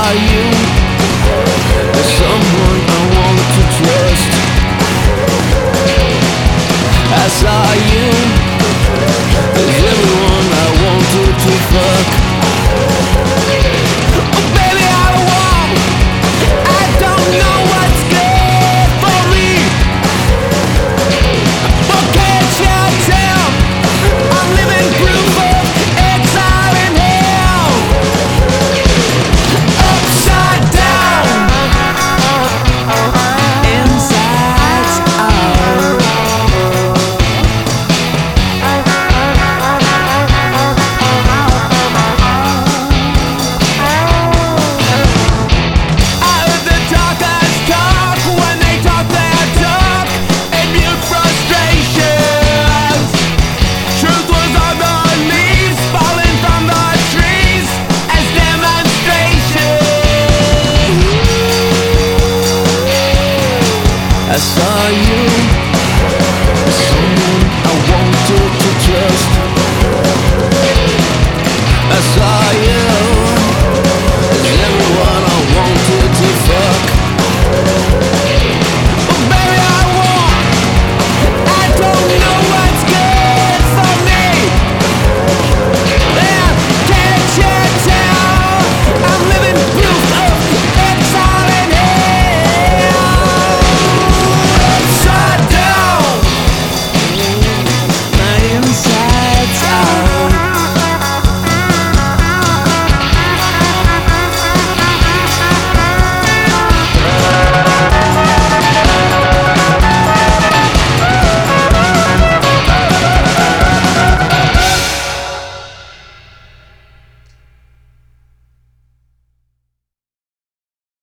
saw you as someone I want to trust. I saw you as everyone I wanted to fuck. Oh baby, I don't know what's good for me, but can't you tell I'm living proof of exile in hell? Upside down, inside out. I heard the talkers talk when they talk their talk and mute frustrations. Truth was on the leaves falling from the trees as demonstration. I saw you